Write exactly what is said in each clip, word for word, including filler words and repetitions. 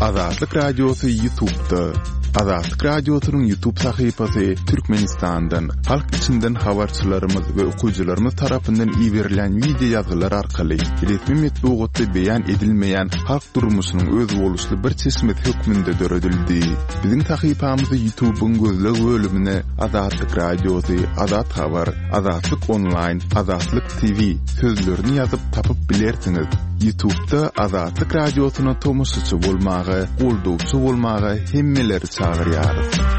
Azatlyk Radiosu YouTube'da. Azatlyk Radiosu'nun YouTube sayfasy Türkmenistan'dan, halk içinden habarçylarymyz we okuyjylarymyz tarapyndan iýerilen video ýazgylar arkaly resmi metbuatda beýan edilmeýän halk durmuşynyň öz boluşly bir çeşmet hökmünde döredildi. Biziň sayfamyzy YouTube'un gözleg bölümine Azatlyk Radiosu, Azat Habar, Azatlyk Online, Azatlyk T V sözlerini ýazyp tapyp bilersiňiz. YouTube'da Azatlyk Radiosu'na tomusçy bolmagy, goldowçy bolmagy hemmeleri çağırýar.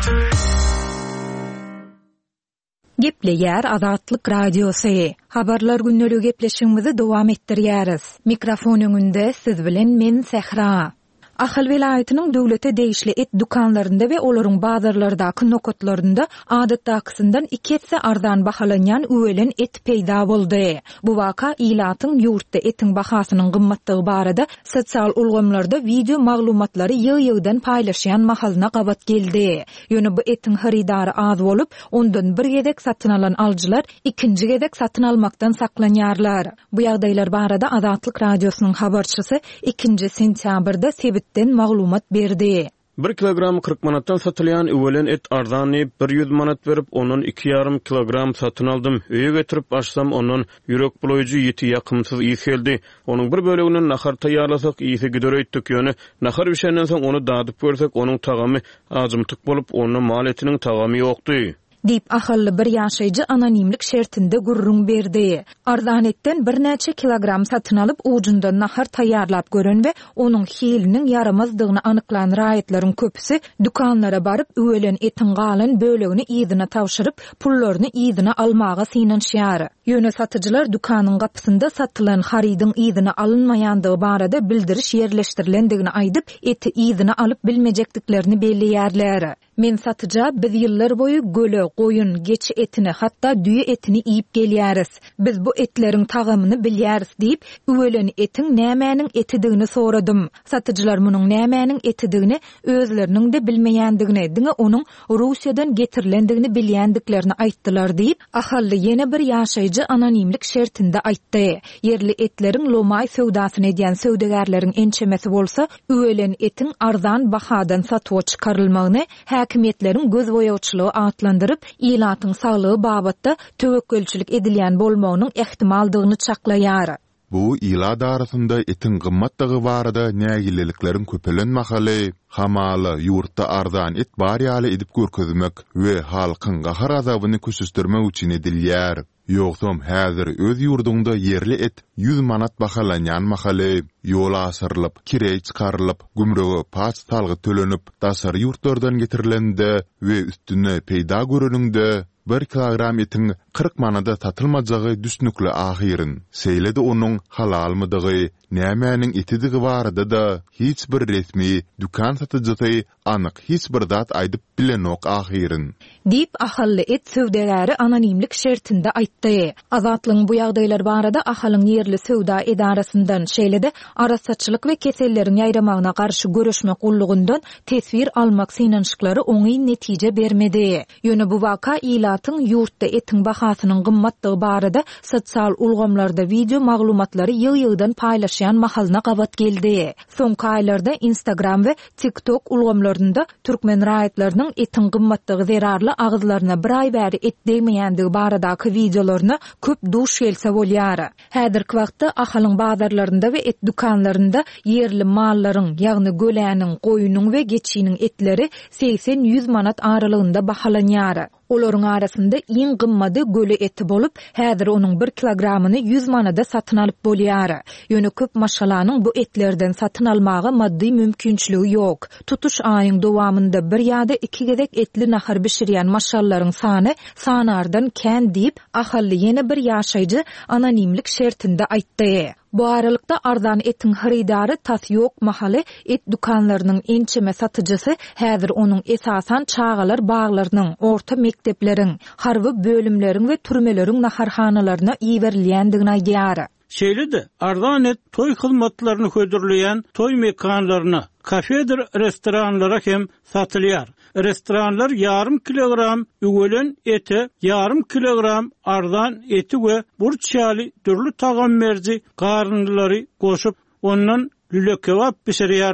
Gepleýär Azatlyk Radiosu. Habarlar günnäli gepleşigimizi dowam etdirýäris. Mikrofon öňünde siz bilen men Sehra. Ahal vilayatynyň döwlete değişli et dukanlarynda we olaryň bazarlardaky nokotlarynda adatdakysyndan iki etse arzan bahalanýan öwelen et peýda boldy. Bu waka ilatyň ýurtda etiň bahasynyň gymmatlygy barada sosial ulgamlarda video maglumatlary ýygy-ýygydan paýlaşýan mahalyna gabat geldi. Ýöne bu etiň haridary az bolup, ondan bir gedek satyn alan aljylar ikinji gedek satyn almakdan saklanýarlar. Bu ýagdaýlar barada Azatlyk Radiosunyň habarçysy ikinji sentýabrda den maglumat berdi. bir kilogram kırk manattan satılyan öwelen et arzany bir yüz manat berip onun iki yarım kilogram satın aldım. Öýe getirip açsam onun ýürek buloýjy ýeti ýakymsyz iýs geldi. Onun bir bölegini nahar taýýarlasak iýsi gidereýtdik ýöne. Nahar bişenden soň onu dadyp görsek onun tagamy azymtyk bolup onun mal etiniň tagamy ýokdy. Dip ahally bir ýaşaýjy anonimlik şertinde gurrun berdi. Arzanetten bir näçe kilogram satyn alyp ujundan nahar taýýarlap gören we onuň hiliniň yaramazdygyny anyklan raýatlaryň köpüsi dukanlara baryp öwelen etin galan bölegini ýygyna tawşyryp pullaryny ýygyna almaga synanýar. Ýöne satyjylar dukanyň gapysynda satylan haridyň ýygyna alınmaýandygy barada bildiriş ýerleşdirilendigini aýdyp eti ýygyna alyp bilmejekdiklerini belliýärler. Men satyja biz ýyllar boýu göle, goýun, geçi etini, hatda düýe etini iýip gelýäris. Biz bu etleriň tagamyny bilýäris diýip, öwelen etiň nämäniň etidigini soradym. Satyjylar munyň nämäniň etidigini özleriniň de bilmeýändigini, diňe onuň Russiýadan getirilendigini bilýändiklerini aýtdylar diýip, ahally ýene bir ýaşaýjy anonimlik şertinde aýtdy. Yerli etleriň lomay söwdasyny edýän söwdegärleriň ençemesi bolsa, öwelen etiň arzan bahadan satyp çykarylmagyny häkimetleriň göz boýawçylygy atlandyryp, ilatyň saglygy babatda töwekkülçilik edilýän bolmagynyň ehtimaldygyny çaklaýar. Bu ila darasında etin gymmatlygy barada nägileliklerin köpelenmakaly, hamaly ýurtda arzan et barýaly edip görkezmek we halkyň gahar azabyny kösüstirmek üçin edilýär. Ýoksam häzir öz ýurduňda yerli et yüz manat bahalanýan makaly, ýola asyrylyp, kirey çykarylyp, gümrügi paç salgy tölenip, daşary ýurtlardan getirilende we üstüne peýda göreninde bir kilogram etin kırk manada satylmajagy düşnükli ahyryň. Seýledi onuň halalmydygy, nämäniň etidigi barada da hiç bir resmi dukan satyjysy anyk hiç bir zat aýdyp bilenok ahyryň. Dip ahally et söwdegäri anonimlik şertinde aýtdy. Azatlyň bu ýagdaýlar barada ahalyň ýerli söwda edarasyndan şeýlede arasaçylyk we kesellerin ýaýramagyna garşy görüşmek ullugundan tesvir almak synanşyklary oňy netije bermedi. Ýöne bu waka ilatyň ýurtda etiň bahasynyň gymmatlygy barada sosial ulgamlarda video maglumatlary ýygy-ýygydan paýlaşýan mahalyna gabat geldi. Soňky aýlarda Instagram we TikTok ulgamlarynda türkmen raýatlarynyň etiň gymmatlygy zerarly agzlaryna bir aý bäri et demeýändigi baradaky videolaryna köp duş gelse bolýar. Häzirki wagtda ahalyň bazarlarynda we et dukanlarynda yerli mallaryň, ýagny göläniň, goýunyň we geçiniň etleri seksen yüz manat aralygynda bahalanýar. Olaryň arasynda iň gymmaty göle eti bolup, häzir onuň bir kilogramyny yüz manada satyn alyp bolýar. Ýöne köp maşalanyň bu etlerden satyn almagy maddi mümkinçiligi ýok. Tutuş aýyň dowamında bir ýa-da iki gedek etli nahar bişirýän maşallaryň sany sanardan kän diýip, ahally ýene bir ýaşaýjy anonimlik şertinde aýtdy. Bu aralykda arzan etiň haridary tas ýok mahaly et dukanlarynyň ençeme satyjysy häzir onuň esasan çağalar baglarynyň, orta mektepleriň, harby bölümleriň we türmeleriň naharhanalaryna iýerilýändigini aýdýar. Şeýlede arzan et toy hyzmatlaryny hödürleýän toy mekanlaryna, kafedir, restoranlara hem satylýar. Restoranlar yarım kilogram üwelen ete, yarım kilogram arzan eti we burçaly türlü tagam merzi garynlary goşup ondan lüle kebap pişirýärler.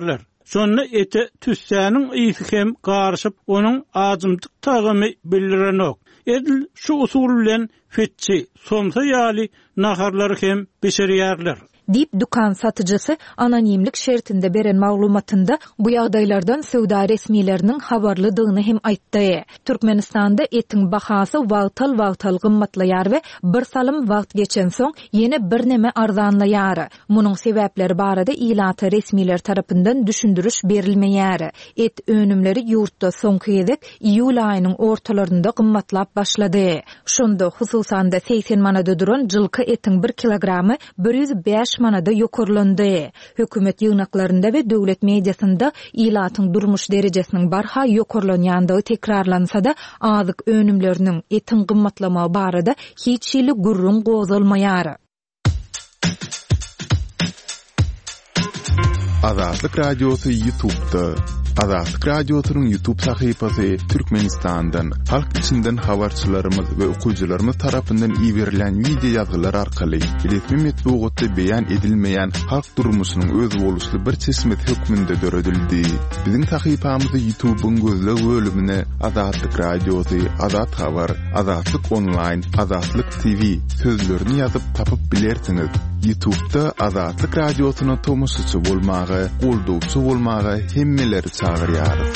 Sonra ete tüssäniň ýygy hem garşyp onuň ajymdyk tagymy bildirenok. Edil şu usul bilen fetçi, somsa ýaly naharlary hem beşerýärler. Dip dukan satıcısı anonimlik şertinde beren maglumatynda bu ýagdaýlardan söwda resmileriniň habarlydygyny hem aýtdy. Türkmenistanda etiň bahasy wagtal-wagtal gymmatlaýar we bir salym wagt geçen soň ýene bir neme arzanlaýar. Munyň sebäpleri barada ilata resmiler tarapyndan düşündürüş berilmeýär. Et önümleri ýurtda soňky ýyl iýul aýynyň ortalarynda gymmatlap başlady. Şonda hususan-da seksen manada duran jylky etiň bir kilogramy bir ýüz beş manada ýokurlandy. Hökümet ýygnaklarynda we döwlet mediasynda ilatyň durmuş derejesiniň barha ýokurlanýandygy tekrarlansa-da azyk önümleriniň etiň gymmatlama barada hiç ýyly gurrun gozalmaýar. Azatlyk radiosu YouTube'da. Azatlyk radiosynyň YouTube sahypasy Türkmenistandan, halk içinden habarçylarymyz we okuwçylarymyz tarapyndan iýerilen video ýazgylar arkaly resmi metbuatda beýan edilmeýän halk durmuşynyň öz boluşly bir çeşmet hökmünde döredildi. Biziň sahypamyzy YouTube'un gözleg bölümine Azatlyk radiosu, Azat habar, Azatlyk online, Azatlyk T V sözlerini ýazyp tapyp bilersiňiz. YouTube'da Azatlyk radiosyna tomusçy bolmagy, goldowçy bolmagy hemmeleri çağırýar.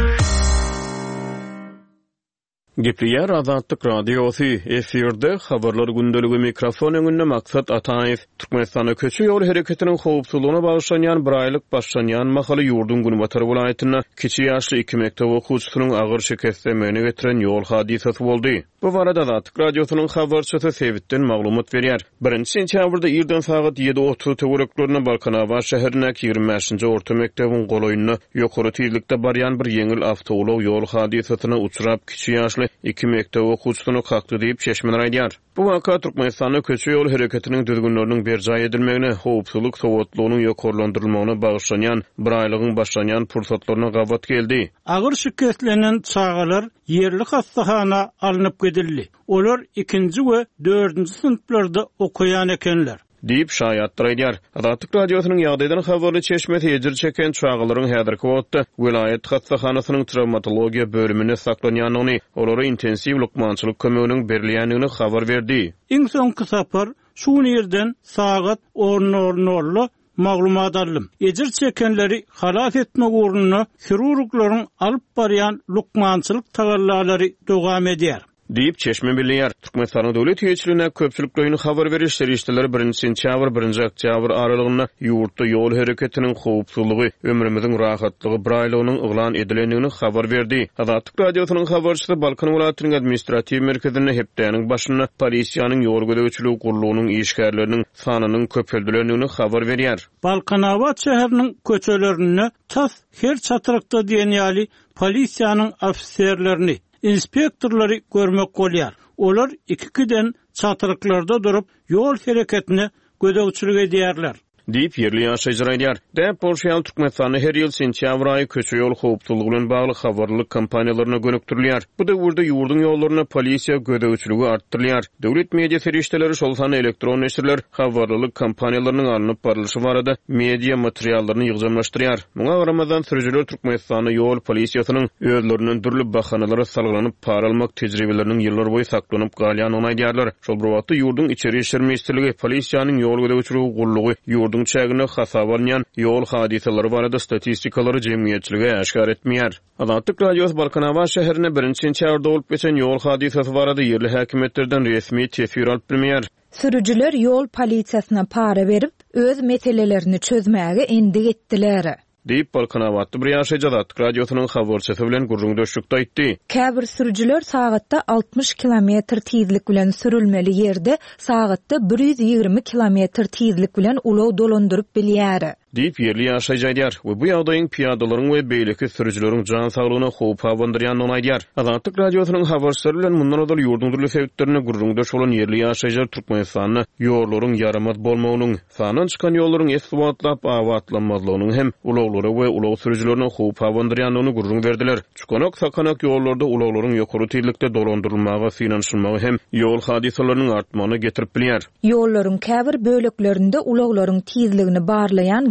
Gepliýär Azatlyk radiosu efirde habarlar gündeligi mikrofon öňünde maksat Ataýew Türkmenistana köçü ýol hereketiniň howpsuzlygyna baglanýan bir aýlyk başlanýan mahaly ýurdun Günbatar welaýatyna kiçi ýaşly iki mekdep okuwçysynyň agyr şikestlenmegine getiren ýol hadisesi boldy. Bu barada Azatlyk radiosynyň habarçysy Sewitden maglumat berýär. birinji sentýabrda ýerden sagat ýedi otuz töwereklerine Balkanawa şäherine ýigirmi beşinji orta mekdebiň goloýunyna ýokary tezlikde barýan bir ýeňil awtolow ýol hadisasyna uçrap kiçi ýaşly iki mekdep okuwçysyny kakdy diýip şeşmeler aýdýar. Bu waka Türkmenistana köçü ýol hereketiniň düzgünleriniň berjaý edilmegine, howpsuzlyk sowatlygynyň ýokurlandyrylmagyna baglanýan bir aýlygyň başlanýan pursatlaryna gawat geldi. Agyr şikestlenen çağalar yerli hastahana alınıp gedildi. Olar ikinji we dördünji sınıflarda okuyan ekenler. Diýip şaýatlar aýdýar. Azatlyk radiosynyň ýagdaýdan habarly çeşmeti ejir çeken çağalaryň häzirki wagtda vilayet hastahanasynyň travmatologiýa bölümine saklanýanyny, olara intensiw lukmançylyk kömeginiň berilýändigini habar berdi. Iň soňky sapar şu ýerden sagat ornornorly maglumat aldım. Ejir çekenleri halas etmek uğruna chirurglaryň alyp barýan lukmançylyk tagallary dowam edýär. Diýip çeşme bilýär. Türkmenistanyň döwlet ýetirine köpçüliklerini habar beriş serişdeleri birinji sentýabr birinji oktýabr aralygyna ýurtda ýol hereketiniň howpsuzlygy, ömrümiziň rahatlygy bir aýlygynyň yglan edilendigini habar berdi. Azatlyk radiosynyň habarçysy Balkan welaýatynyň administratiw merkezine hepdäniň başyna polisiýanyň ýol gödäwçiligi gurulunyň işgärleriniň sanynyň köpeldilendigini habar berýär. Balkanawa şäheriniň köçelerine tas her çatyrykda diýen ýaly polisiýanyň ofisierlerini inspektorlary görmek bolýar. Olar ikiden çatyryklarda durup ýol hereketine gödäwçilik edýärler. Diýip ýerli ýaşaýjylar aýdýar. Däp bolşan Türkmenistany her ýyl sentýabr aýy köçü ýol howpsuzlygy bilen bagly habarlyk kampaniýalaryna gönükdirilýär. Bu döwürde ýurdun ýollaryna polisiýa gödäwçiligi artdyrylýar. Döwlet media ferişdeleri şol sany elektron neşirler habarlyk kampaniýalarynyň alınıp barlyşy barada media materiallaryny ýygjamlaşdyrýar. Muňa garamadan sürüjüler Türkmenistany ýol polisiýasynyň özleriniň dürli bahanalary salgylanyp para almak tejribeleriniň ýyllar boýy saklanyp galýanyny aýdýarlar. Şol bir wagtda ýurdun içeri işler ministrligi polisiýanyň ýol gödäwçiligi gurulugy ýurdun çägine hasabarlanan ýol hadiseleri barada statistikalary jemgyýetçiligi aşkar etmeýär. Azatlyk radiosu Balkanawa şäherine birinji sentýabrda bolup geçen ýol hadisesi barada ýerli häkimetlerden resmi tefsir alyp bilmeýär. Sürücüler ýol polisiýasyna para berip öz meselelerini çözmäge endig etdiler. Diýip Balkanawatda bir ýaşaýjy Azatlyk radiosynyň habarçysy bilen gurrun döşükde aýtdy. Käbir sürücüler sagatda altmış kilometr tezlik bilen sürülmeli ýerde sagatda bir ýüz ýigirmi kilometr tezlik bilen ulow dolandyryp bilýär. Diýip ýerli ýaşaýjy aýdýar. We bu ýagdaýyň piýadalaryň we beýleki sürüjüleriň jan saglygyna howp hawandyrýanyny aýdýar. Azatlyk radiosynyň habarçylary bilen mundan öňki ýurdun dürli sebeplerine gurrun döş bolan ýerli ýaşaýjylar Türkmenistanyň ýollaryň yaramaz bolmagynyň, sanyň çykan ýollaryň eswatlap awatlanmalygynyň hem ulowlary we ulow sürüjülerini howp hawandyrýanyny gurrun berdiler. Çykanak sakanak ýollarda ulowlaryň ýokary tezlikde dolandyrylmagy, finanşylmagy hem ýol hadisalarynyň artmagyna getirip bilýär. Ýollaryň käbir böleklerinde ulowlaryň tezligini barlayan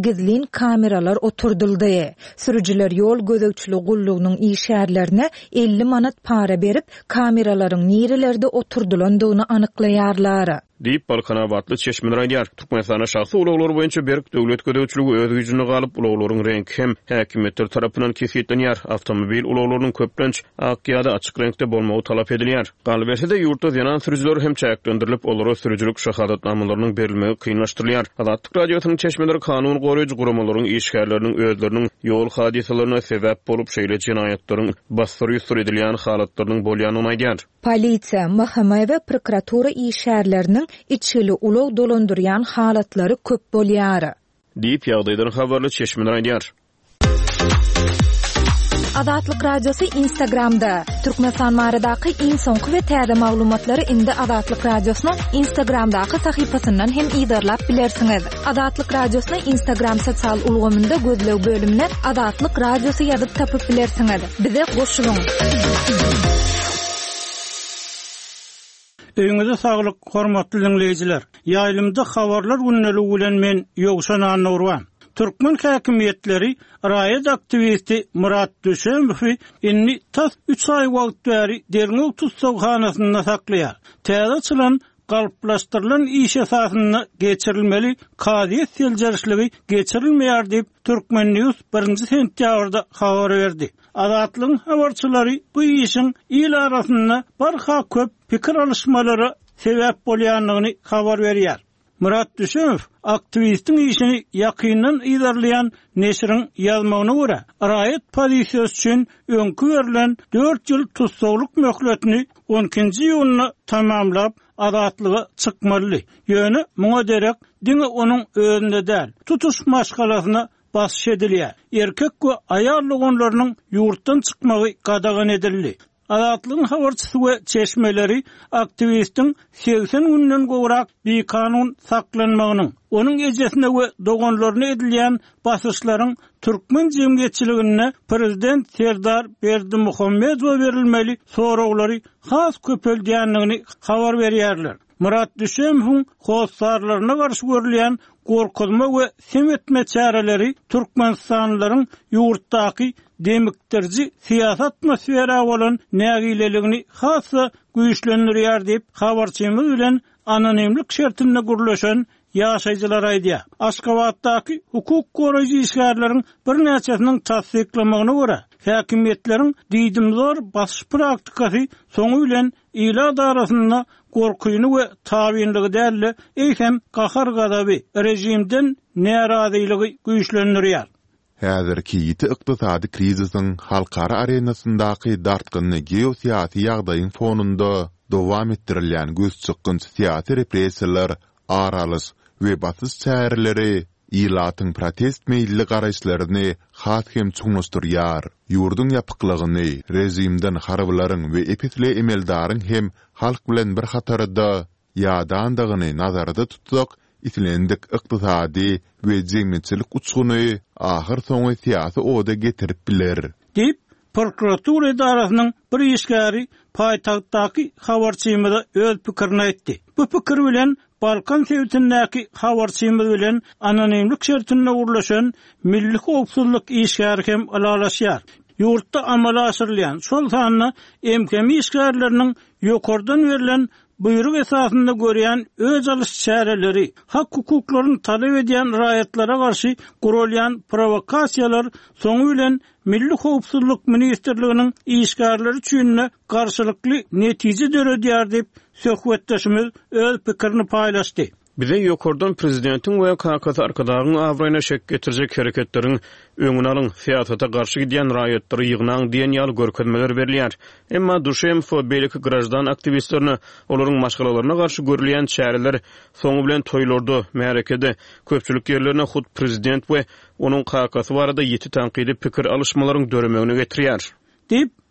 gizlin kameralar oturduldy. Sürücüler yol gözegçiligi gullugynyň işärlerine elli manat para berip kameralaryň nerelerde oturdulandygyny anyklaýarlar. Deyip Balkana batly Çeşmen raýdýar. Türkmenistana şahsy ulaglar boýunça berk döwlet gödäwçiligi öz güýjüne galyp ulaglaryň rengi hem häkimetler tarapyndan kesýetlenýär. Awtomobil ulaglarynyň köplenç akýada açyk renkde bolmagy talap edilýär. Galberse de ýurtda ýanan sürüjüler hem çäklendirilip olara sürüjülük şahadatnamalarynyň berilmegi kynlaşdyrylýar. Adatlyk radiosynyň Çeşmenler kanun goraýjy guramalaryň işgärleriniň özleriniň ýol hadiselelerine sebäp bolup şeýle jinayetlaryň basdyryp edilýän halatlarynyň bolýanyny aýdýar. Polisiýa, mahkama we prokuratura işgärleriniň içili ulag dolandyrýan halatlary köp bolýar. Diýip ýagdaýdan habarly Çeşmen raýdýar. Adatlyk radiosu Instagramda. Türkmenistan baradaky iň soňky we täze maglumatlary indi Adatlyk radiosynyň Instagramdaky sahypasyndan hem ýydarlap bilersiňiz. Adatlyk radiosyny Instagram sosial ulgamynda gözlew bölümine Adatlyk radiosu ýazyp tapyp bilersiňiz. Bize goşulyň. Öňüňize saglyk, hormatly dinleýijiler. Ýaýlymda habarlar günneligi bilen men Ýogşan Anurwan. Türkmen häkimetleri raýat aktivisti Murat Düşemow inni tas üç ay wagt bäri Derňew tutsagxanasyna saklaýar. Täze açylan galplaşdyrylan iş esasyna geçirilmeli kadiýet seljerişligi geçirilmeýär diýip Türkmen News birinji sentýabrda habar berdi. Adatlyň habarçylary bu işin il arasynda barha köp pikir alışmalary sebäp bolýanlygyny habar berýär. Murat Düşemow aktivistin işini yakından ilerleyen neşrin yazmağına göre raýat polisiýasy üçin öňkü berilen dört ýyl tutsaglyk möhletini on ikinji ýylyna tamamlap adatlyga çykmaly. Ýöne muňa derek diňe onuň özünde däl, tutuş maşgalasyna basyş edilýär. Erkek we aýal ogonlarynyň ýurtdan çykmagy gadagan edildi. Adatlyň habarçysy we çeşmeleri aktivistin seksen günden gowrak bir kanun saklanmagynyň, onuň ejesine we dogonlaryna edilýän basyşlaryň türkmen jemgyýetçiligine prezident Serdar Berdimuhammedow berilmeli soraglary has köpeldiýänligini habar berýärler. Murat Düşemow howsarlaryna garşy görülýän gorkuzma we semetme çäreleri Türkmenistanlylaryň ýurtdaky demiktirji siyasat atmosfera bolan nägileligini hassa güýçlendirýär diýip habarçymyz bilen anonimlik şertinde gurulşan ýaşaýjylar aýdýar. Aşgabatdaky hukuk goraýjy işgärleriň bir näçesiniň tasdiklamagyna görä häkimetleriň diýdimzor basyş praktikasy soňu bilen ila darasynda gorkuýuny we tabinligi däli eýsem gahar gadaby rejimden närazyligi güýçlendirýär. Häzirki ýiti ykdysady krizisiň halkara arenasyndaky dartgyny geosiýasy ýagdaýyň fonunda dowam etdirilýän göz çykgynç siýasy repressiýalar, aralys we basyş çäreleri ilatyň protest meýilli garaşlaryny has hem çuňlaşdyrýar. Ýurdun ýapyklygyny, rejimden harablaryň we epitli emeldaryň hem halk bilen bir hatarda ýadandygyny nazarda tutsak, itilendik ykdysady we jemgyýetçilik uçguny ahir soňy siýasy oda getirip biler. Dip prokuratura idarasynyň bir işgäri paýtagtdaky habarçymyza öz pikirini aýtdy. Bu pikir bilen Balkan sewtindäki habarçymyz bilen anonimlik şertinde gurulşan milli howpsuzlyk işgäri hem alalaşýar. Ýurtda amala aşyrylýan şol sanyny emkemi işgärleriniň ýokardan berilen buyruk esasında görýän öz alış çäreleri, hak hukuklaryny talep edýän raýatlara garşy gurulýan provokasiýalar soňu bilen Milli Howpsuzlyk Ministrliginiň işgärleri üçin garşylykly netije döredýär diýip söhbetdeşimiz öz pikirini paýlaşdy. Bize ýokardan prezidentin we K K K arkadagyň awraýyna şek getirjek hereketleriň öňüne alyň fiýatata garşy gidýän raýatlary ýygnaň diýen ýaly görkezmeler berilýär. Emma Düşemow beýleki grajdan aktivistlerini olaryň maşgalalaryna garşy görülýän çäreler soňu bilen toýlarda, märekede köpçülik ýerlerine hut prezident we onuň K K K barada ýeti tanqidi pikir alışmalaryň döremegine getirýär. Dip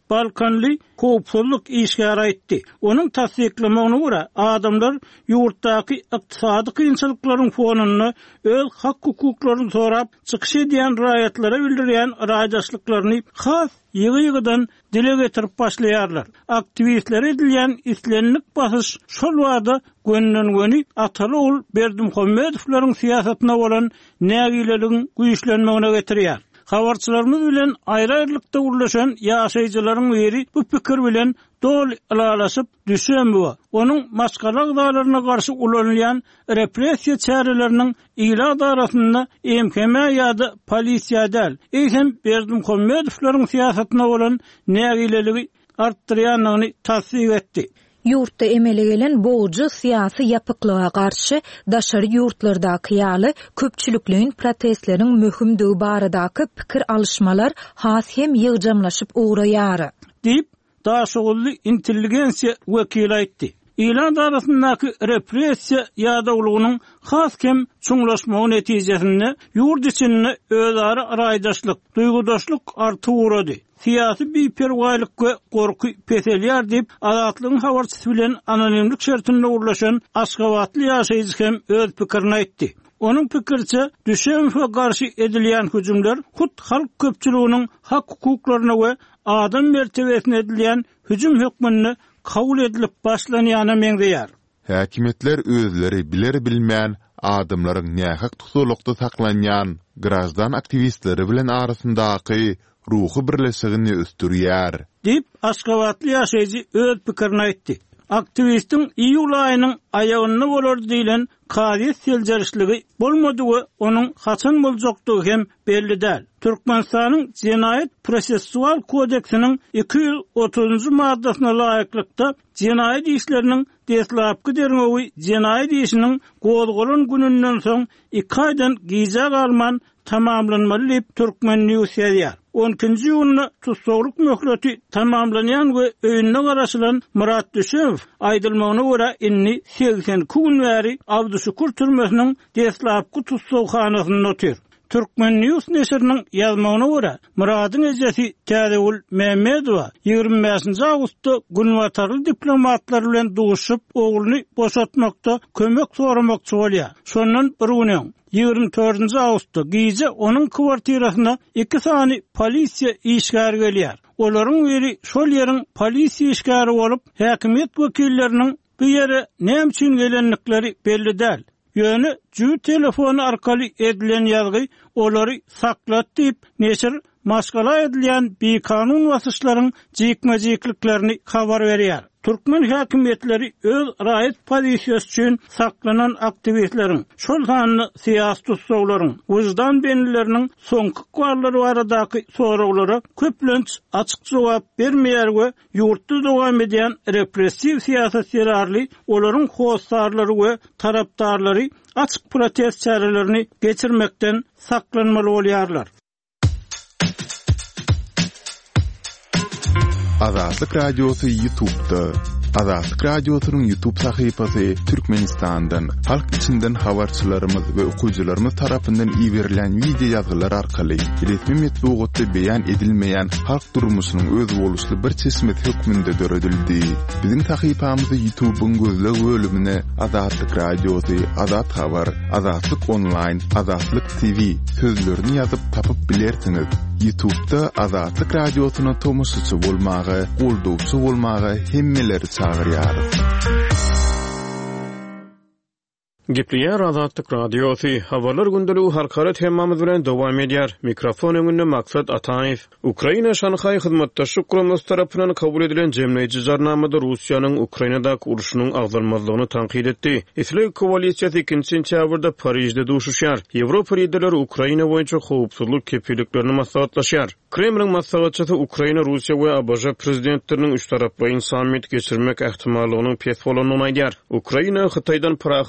Balkanly Howpsuzlyk işgara etdi. Onun tasdiklamagyna görä adamlar ýurtdaky ykdysady kynçylyklaryň fonunda öz hak hukuklaryny sorap çykyş edýän raýatlara bildirýän raýdaşlyklaryny has ýygy-ýygydan dile getirip başlaýarlar. Aktivistler edilýän islenlik basyş şol wada gönnün göni ataly ol Berdimuhammedowylaryň siýasatyna bolan nägileligiň güýçlenmegine getirýär. Habarçylarymyz bilen aýry-aýrylykda urlaşan ýaşaýjylaryň biri bu pikir bilen dol alalaşyp düşen bu. Onuň maskala ýagdaýlaryna garşy ulanýan repressiýa çäreleriniň ila darasynda M K M ýa-da polisiýa däl, eýsem Berdimuhammedowylaryň siýasatyna bolan nägileligi artdyrýanyny tasdik etdi. Yurtda emele gelen boğucu siyasi yapıklığa karşı daşarı yurtlardaky ýaly köpçülükliň protestlerin möhümdigi baradaky pikir alışmalar has hem ýygjamlaşyp uğraýar. Dip daşagully intelligensiýa wekili aýtdy. İlan arasındaky repressiýa ýa-da has hem çuňlaşmagy netijesinde ýurt içinde özara raýdaşlyk, duýgudaşlyk arty uğrady. Siyasi biperwaýlyk we gorky peselýär diýip Azatlygyň habarçysy bilen anonimlik şertinde urlaşan Aşgabatly ýaşaýjy hem öz pikirini aýtdy. Onun pikirçe düşenfe garşy edilýän hüjümler hut halk köpçüliginiň hak hukuklaryna we adam mertebesine edilýän hüjüm hukmyny kabul edilip başlanýana meňzeýär. Häkimetler özleri biler bilmän adamlaryň nähak tutulukda saklanýan grazdan aktivistleri bilen arasyndaky ruhy birleşigini östürýär. Dip Aşgabatly ýaşaýjy öz pikirini aýtdy. Aktivistin iýul aýynyň aýagyna bolar diýilen Kadir seljerişligi bolmady we onuň haçan boljakdygy hem belli däl. Türkmenistanyň Jenaýat prosessual kodeksiniň iki yüz otuzuncu maddasyna laýyklykda jenaýat işleriniň deslapky derňogy jenaýat işiniň gozgolan gününden soň iki aýdan giza galman tamamlanmaly diýip Türkmen News ýazýar. on ikinji ýylyna tutsaglyk möhleti tamamlanýan we öýüne garaşylan Murat Düşew aýdylmagyna görä inni seksen gün bäri Abduşukur türmesiniň deslapky tutsaghanasynda otyr. Türkmen News neşriniň ýazmagyna görä Muradyň ejesi Täzeul Mehmedowa ýygrimi beşinji awgustda Günwatarly diplomatlar bilen duguşyp ogluny boşatmakda kömek soramakçy bolýar. Şondan bir gün ýygrimi dördünji awgustda gize onuň kwartirasyna iki sany polisiýa işgär gelýär. Olaryň biri şol ýeriň polisiýa işgäri bolup häkimet wekilleriniň bu ýere näme üçin gelenlikleri belli däl. Ýöne jüw telefonu arkaly edilen ýazgy olary saklat diýip neşir maskala edilýän bekanun wasyşlaryň jekmejekliklerini habar berýär. Türkmen häkimetleri öz raýat pozisiýasy üçin saklanan aktivistleriň, şol sanyny siýasy tutsaglaryň, wyjdan benlileriniň soňky gwarlary baradaky soraglara köplenç açyk jogap bermeýär we ýurtda dowam edýän repressiw siýasat ýerarly olaryň howsarlary we tarapdarlary açyk protest çärelerini geçirmekden saklanmaly bolýarlar. Azatlyk Radiosu YouTube'da. Azatlyk Radiosu'nun YouTube sahypasy Türkmenistan'dan, halk içinden habarçylarymyz we okuyjylarymyz tarapyndan iýerilen video ýazgylar arkaly resmi metbuatda beýan edilmeýän halk durmuşynyň öz boluşly bir çeşmet hökmünde döredildi. Biziň sahypamyzy YouTube'un gözleg bölümine Azatlyk Radiosu, Azat Habar, Azatlyk Online, Azatlyk T V sözlerini ýazyp tapyp bilersiňiz. YouTube'da Azatlyk Radiosu'na tomoşçy bolmagy, goldowçy bolmagy hemmeleri çağırýar. Gepleýär Azatlyk Radiosu. Habarlar gündeli halkara temamyz bilen dowam edýär. Mikrofon öňünde Maksat Ataýew. Ukraina Şanhaý hyzmatdaşlyk guramyny tarapyndan kabul edilen jemleýici jarnamada Russiýanyň Ukrainadaky uruşynyň agzalmazlygyny tanqid etdi. İsrail koalisiýasy ikinji sentýabrda Paryjde duşuşýar. Ýewropa liderleri Ukraina boýunça howpsuzlyk kepilliklerini maslahatlaşýar. Kremliň maslahatçysy Ukraina, Russiýa we A B J prezidentleriniň üç taraply sammit geçirmek ähtimallygynyň pes bolanyny aýdýar. Ukraina Hytaýdan parahatçylyk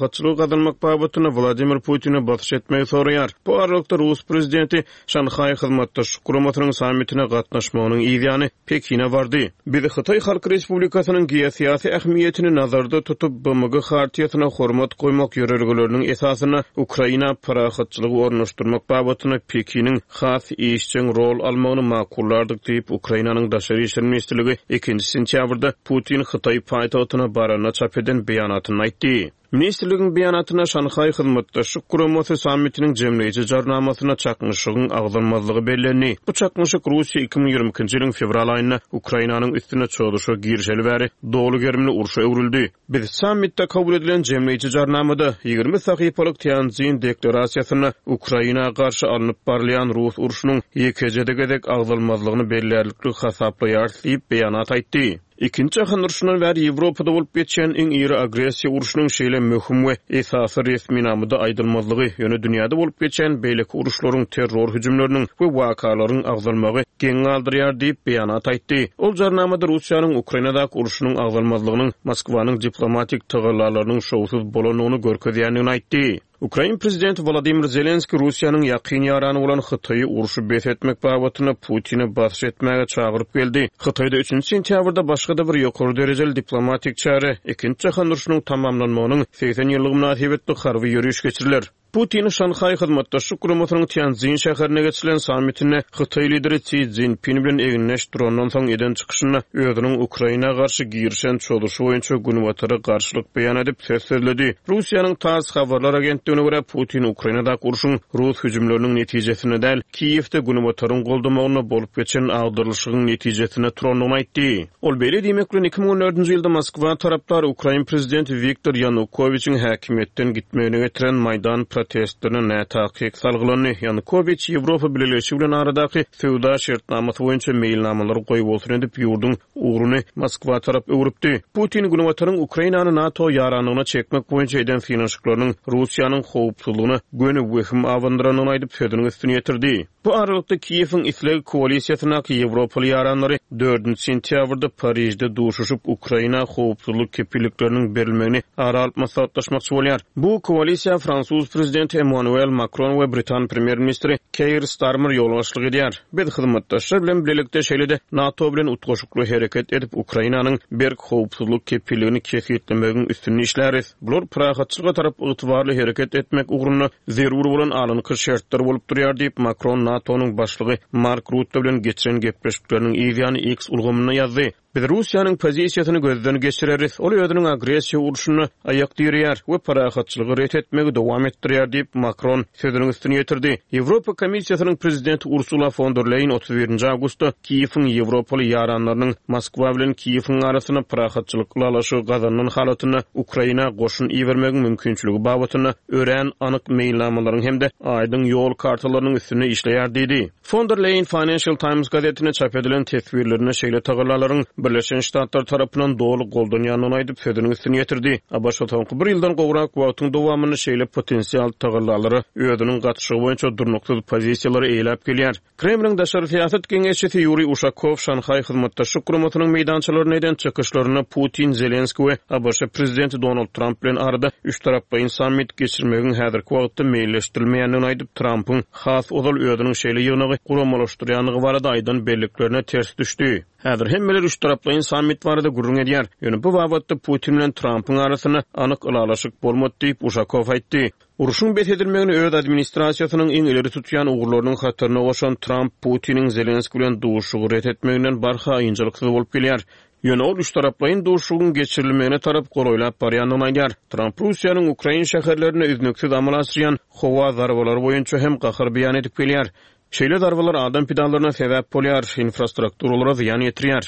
agdalmak babatyna Vladimir Putin'i batyş etmegi soraýar. Bu aralykda Rus prezidenti Şanxay hyzmatdaşlyk guramatynyň sammitine gatnaşmagynyň ýa-ni Pekin'e bardy. Biz Xitay Halk Respublikasynyň geosyýasy ähmiýetini nazarda tutup B M G hartiýasyna hormat goýmak ýörelgeleriniň esasyna Ukraina parahatçylygy ornaşdyrmak babatyna Pekin'in has işçiň rol almagyny makullardyk diýip Ukrainanyň daşary işler ministrligi ikinji sentýabrda Putin Xitay paýtagtyna barana çap eden beýanatyny aýtdy. Ministrligiň beýanatyna Şanxay hyzmatdaşlyk guramaty sammitiniň jemleýici jarnamasyna çaknyşygyň agdalmazlygy bellendi. Bu çaknyşyk Russiýa iki bin ýygrimiňki ýylyň fevral aýynda Ukrainanyň üstüne çöldüşe girişeli bäri dogly germli urşa öwrüldi. Biz sammitde kabul edilen jemleýici jarnamada ýygrimi sahypalyk Tianjin deklarasiýasyna Ukraina garşy alınıp barlayan Rus urşunyň ýekejede gedek agdalmazlygyny bellerlikli hasaplaýar diýip beýanat aýtdy. İkinci Jahon urşundan bäri Ýewropada bolup geçen iň iri agresiýa urşunyň şeýle möhüm we esasy resmi namyda aýdylmazlygy ýöne dünýäde bolup geçen beýleki urşlaryň, terror hüjümleriniň we wakalaryň agdalmagy geň aldyrýar diýip beýanat aýtdy. Ol jarnamada Russiýanyň Ukrainadaky urşunyň agdalmazlygynyň Moskwanyň diplomatik tygyrlalarynyň şowsuz bolanyny görkezýändigini aýtdy. Ukraina prezidenti Volodymyr Zelenski Russiýanyň ýakyn ýarany bolan Xitaýy urşy bet etmek babatyna Putin'i batyş etmäge çagyryp geldi. Xitaýda üçinji sentýabrda başga-da bir ýokary derejeli diplomatik çare ikinji Jahon urşunyň tamamlanmagynyň seksen ýyllygy münasibetli harby ýürüýüş geçiriler. Putin Şanxay hyzmatdaşlyk guramatynyň Tianjin şäherine geçilen sammitine Xitay lideri Xi Jinping bilen egneşdirendan soň eden çykyşyna özüniň Ukraina garşy girişen çoluşy boýunça guramatyra garşylyk beýan edip söz söýledi. Russiýanyň TASS habarlar agentligine görä Putin Ukrainadaky urşuň Rus hüjümleriniň netijesine däl Kiýewde guramatyryň goldamagyna bolup geçen agdyrylşygyň netijesine turanlygyny aýtdy. Ol beýle diýmek bilen iki bin on dördünji ýylda Moskwa taraplary Ukraina prezidenti Viktor Yanukovyçyň häkimetden gitmegine getiren Maydan protestlerine ne taqiq salgylany. Yanukovyç Ýewropa Birleşigi bilen aradaky söwda şertnamaty boýunça meýilnamalary goýup bolsun edip ýurdun ugruny Moskwa tarap öwrüpdi. Putin guramatynyň Ukrainany NATO ýaranyna çekmek boýunça eden finansiýasynyň Russiýanyň howpsuzlygyny göni wehim awandyranyny aýdyp sözüni üstüne ýetirdi. Bu aralykda Kiýewiň Isleg koalisiýasyna Ýewropaly ýaranlary dördünji sentýabrda Parijde duşuşup Ukraina howpsuzlyk kepillikleriniň berilmegini ara alyp maslahatlaşmakçy bolýar. Bu koalisiýa Fransuz prezidenti Emmanuel Macron we Britan premier ministri Keir Starmer ýolbaşçylyk edýär. Biz hyzmatdaşlar bilen birlikde şeýlede NATO bilen utgaşykly hereket edip Ukrainanyň berk howpsuzlyk kepilligini kesýetlemegin üstünde işläris. Bular prahatçylyga tarap ygtybarly hereket etmek ugrunda zerur bolan alynky şertler bolup durýar diýip Macron NATO'nun başlygy Mark Rutte bilen geçiren gepleşikleriniň ýa-ni X ulgamyna ýazdy. Biz Russiýanyň pozisiýasyny gözden geçireriz. Ol özüniň agresiýa urşuny aýakdyrýar we parahatçylygy ret etmegi dowam etdirýär diýip Macron sözüniň üstüne ýetirdi. Ýewropa Komissiýasynyň prezidenti Ursula von der Leyen otuz birinji awgustda Kiýewiň Ýewropaly ýaranlarynyň Moskwa bilen Kiýewiň arasyna parahatçylyk ulaşy gazanyň halatyna Ukraina goşun iýermegi mümkinçiligi babatyna ören anyk meýilnamalaryň hemde aýdyň ýol kartalarynyň üstüne işleýär diýdi. Von der Leyen Financial Times gazetine çap edilen tesbirlerine şeýle tagyrlalaryň Birleşen Ştatlar tarapyndan dogly goldanýanyny aýdyp sözüniň üstüne ýetirdi. Abaşa soňky bir ýyldan gowrak wagtyň dowamyny şeýle potensial tagyrlalary özüniň gatşygy boýunça durnuksyz pozisiýalary eýläp gelýär. Kremliň daşary siýasat geňeşçisi Yuri Ushakov Şanxay hyzmatdaşlyk guramatynyň meýdançylaryna eden çykyşlaryna Putin, Zelenski we Abaşa prezidenti Donald Trump bilen arada üç taraply sammit geçirmegiň häzirki wagtda meýilleşdirilmeýändigini aýdyp Trumpyň has ozal özüniň şeýle ýygnagy guramalaşdyrýanlygy barada aýdan belliklerine ters düşdi. Häzir hemmeler üç taraply sammit barada gurrun edýär. Ýöne bu wagtda Putin bilen Trumpyň arasyna anyk ulalaşyk bolmady diýip Ushakov aýtdy. Uruşun bet edilmegini öz administrasiýasynyň iň ileri tutýan ugurlarynyň hatyryna goşan Trump, Putiniň Zelenski bilen duşugy ret etmeginden barha aýynçylyksyz bolup gelýär. Ýöne ol üç taraplaryň duşugyň geçirilmegine tarap golaýlap barýandygyny aýdýar. Trump Russiýanyň Ukraina şäherlerine üznüksiz amal asyrýan howa zarbalary boýunça hem gahyr beýan edip gelýär. Şeýle zarbalar adam pidalaryna sebäp bolýar, infrastrukturalara ziýan ýetirýär.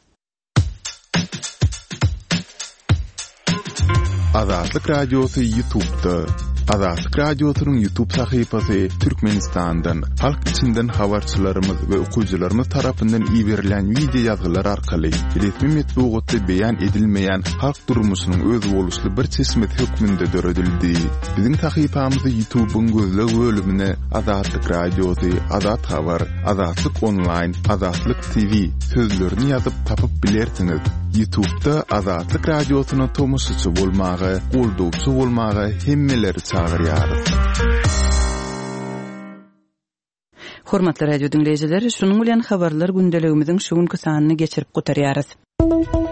Azatlyk radiosu YouTube'da. Azatlyk radiosynyň YouTube sahypasy Türkmenistandan, halk içinden habarçylarymyz we okuwçylarymyz tarapyndan iýerilen video ýazgylar arkaly resmi metbuatda beýan edilmeýän halk durmuşynyň öz boluşly bir çeşmet hökmünde döredildi. Biziň sahypamyzy YouTube'un gözleg bölümine Azatlyk radiosu, Azat habar, Azatlyk online, Azatlyk T V sözlerini ýazyp tapyp bilersiňiz. YouTube'da Azatlyk Radiosyna tomusçy bolmagy, goldupçy bolmagy hemmeleri çagyrýarys. Hormatly radio dinleýijileri, şunuň bilen habarlar gündeligimiziň şu günkü sanyny geçirip gutarýarys.